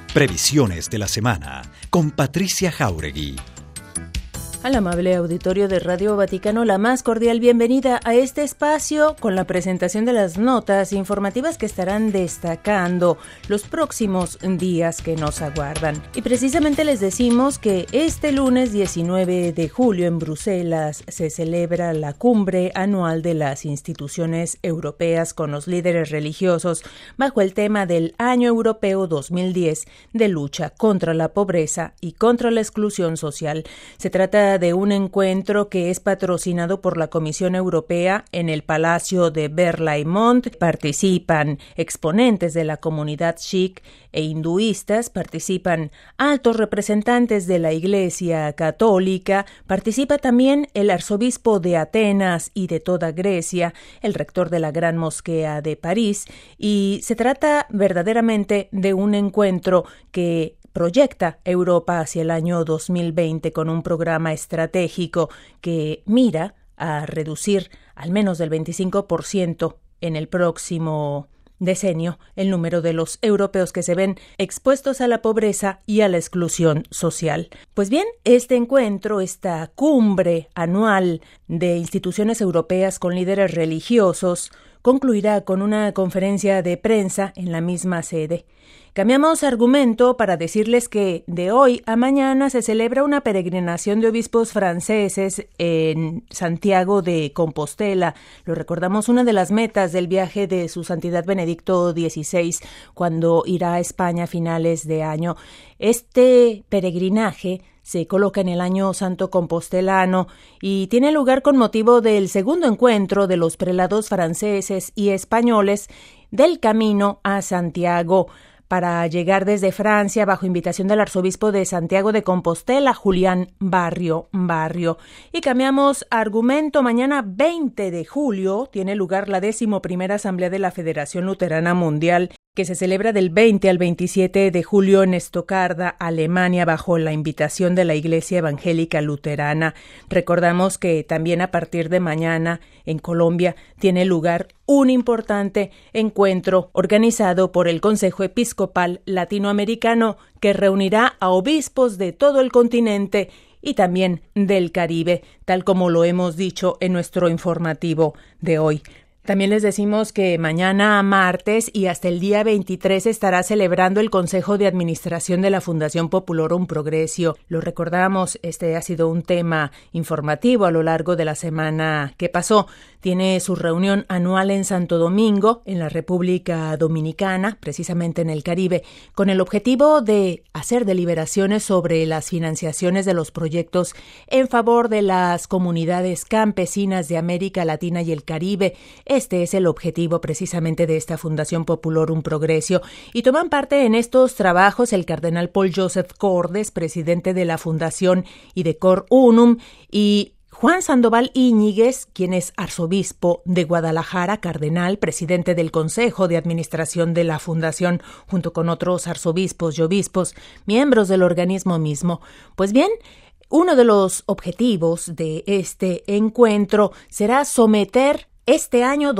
Previsiones de la semana con Patricia Jáuregui. Al amable auditorio de Radio Vaticano, la más cordial bienvenida a este espacio con la presentación de las notas informativas que estarán destacando los próximos días que nos aguardan. Y precisamente les decimos que este lunes 19 de julio en Bruselas se celebra la cumbre anual de las instituciones europeas con los líderes religiosos bajo el tema del Año Europeo 2010 de lucha contra la pobreza y contra la exclusión social. Se trata de un encuentro que es patrocinado por la Comisión Europea en el Palacio de Berlaymont. Participan exponentes de la comunidad sikh e hinduistas, participan altos representantes de la Iglesia Católica, participa también el arzobispo de Atenas y de toda Grecia, el rector de la Gran Mosquea de París, y se trata verdaderamente de un encuentro que proyecta Europa hacia el año 2020 con un programa estratégico que mira a reducir al menos del 25% en el próximo decenio el número de los europeos que se ven expuestos a la pobreza y a la exclusión social. Pues bien, este encuentro, esta cumbre anual de instituciones europeas con líderes religiosos, concluirá con una conferencia de prensa en la misma sede. Cambiamos argumento para decirles que de hoy a mañana se celebra una peregrinación de obispos franceses en Santiago de Compostela. Lo recordamos, una de las metas del viaje de su Santidad Benedicto XVI cuando irá a España a finales de año. Este peregrinaje se coloca en el Año Santo Compostelano y tiene lugar con motivo del segundo encuentro de los prelados franceses y españoles del camino a Santiago, para llegar desde Francia bajo invitación del arzobispo de Santiago de Compostela, Julián Barrio. Y cambiamos argumento. Mañana 20 de julio tiene lugar la 11ª Asamblea de la Federación Luterana Mundial, que se celebra del 20 al 27 de julio en Estocolmo, Alemania, bajo la invitación de la Iglesia Evangélica Luterana. Recordamos que también a partir de mañana en Colombia tiene lugar un importante encuentro organizado por el Consejo Episcopal Latinoamericano que reunirá a obispos de todo el continente y también del Caribe, tal como lo hemos dicho en nuestro informativo de hoy. También les decimos que mañana martes y hasta el día 23 estará celebrando el Consejo de Administración de la Fundación Populorum Progressio. Lo recordamos, este ha sido un tema informativo a lo largo de la semana que pasó. Tiene su reunión anual en Santo Domingo, en la República Dominicana, precisamente en el Caribe, con el objetivo de hacer deliberaciones sobre las financiaciones de los proyectos en favor de las comunidades campesinas de América Latina y el Caribe. Este es el objetivo precisamente de esta Fundación Populorum Progressio, y toman parte en estos trabajos el cardenal Paul Joseph Cordes, presidente de la Fundación y de Cor Unum, y Juan Sandoval Íñiguez, quien es arzobispo de Guadalajara, cardenal, presidente del Consejo de Administración de la Fundación, junto con otros arzobispos y obispos, miembros del organismo mismo. Pues bien, uno de los objetivos de este encuentro será someter este año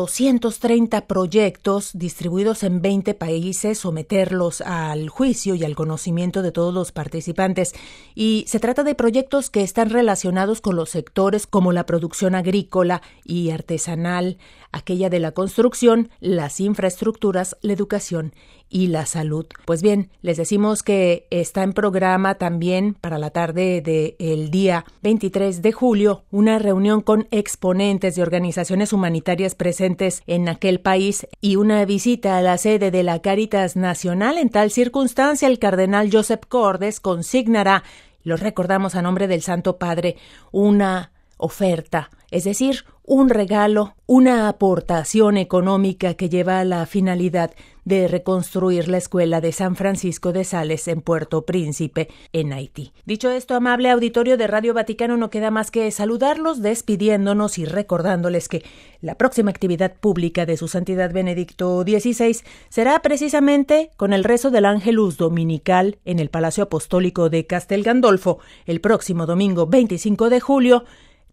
230 proyectos distribuidos en 20 países, someterlos al juicio y al conocimiento de todos los participantes. Y se trata de proyectos que están relacionados con los sectores como la producción agrícola y artesanal, aquella de la construcción, las infraestructuras, la educación y la salud. Pues bien, les decimos que está en programa también para la tarde del día 23 de julio una reunión con exponentes de organizaciones humanitarias presentes en aquel país y una visita a la sede de la Cáritas Nacional. En tal circunstancia, el cardenal Joseph Cordes consignará, lo recordamos a nombre del Santo Padre, una oferta, es decir, un regalo, una aportación económica que lleva a la finalidad de reconstruir la escuela de San Francisco de Sales en Puerto Príncipe, en Haití. Dicho esto, amable auditorio de Radio Vaticano, no queda más que saludarlos, despidiéndonos y recordándoles que la próxima actividad pública de su Santidad Benedicto XVI será precisamente con el rezo del Ángelus Dominical en el Palacio Apostólico de Castel Gandolfo, el próximo domingo 25 de julio,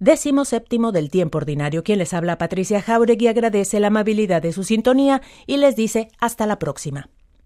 17º del tiempo ordinario. Quien les habla, Patricia Jáuregui, agradece la amabilidad de su sintonía y les dice hasta la próxima.